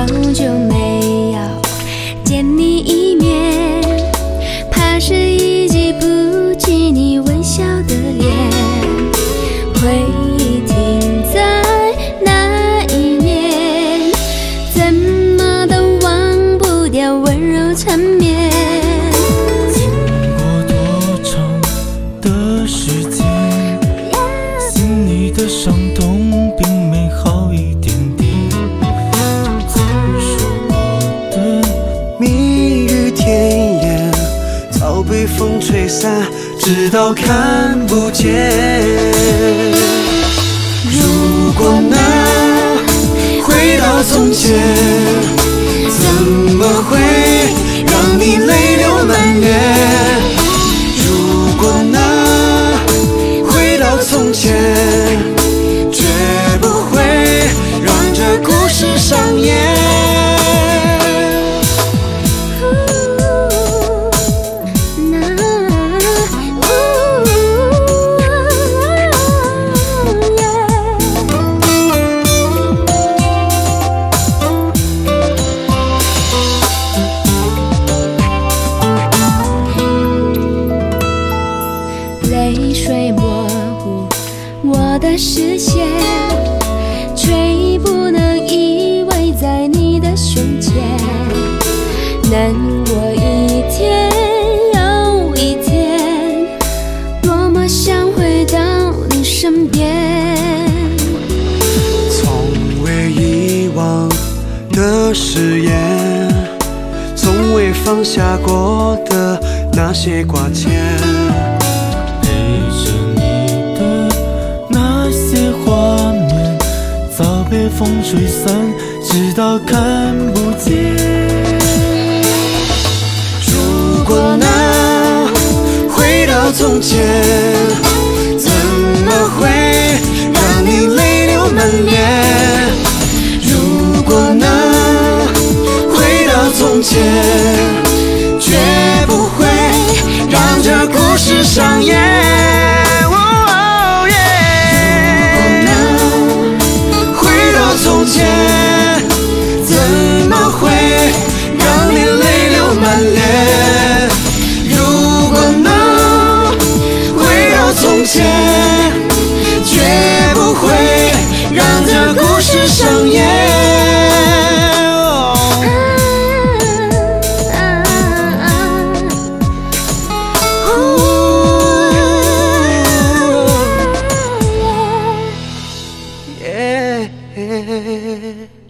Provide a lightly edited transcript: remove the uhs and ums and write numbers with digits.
久没有见你一面，怕是已记不起你微笑的脸。回忆停在那一年，怎么都忘不掉温柔缠绵。 经过多长的时间，心里的伤痛并没好一点点。曾说过的蜜语甜言，早被风吹散，直到看不见。如果能回到从前，怎么会让你泪流满面？如果能回到从前，绝不会让这故事上演。 泪水模糊我的视线，却不能依偎在你的胸前。难过一天又一天，多么想回到你身边。 从未遗忘的誓言，从未放下过的那些挂牵。 陪着你的那些画面，早被风吹散，直到看不见。 如果能回到从前，怎么会让你泪流满面？如果能回到从前，绝不会让这故事上演。如果能回到从前，怎么会让你泪流满脸？如果能回到从前，绝不会让这故事上演。Yeah.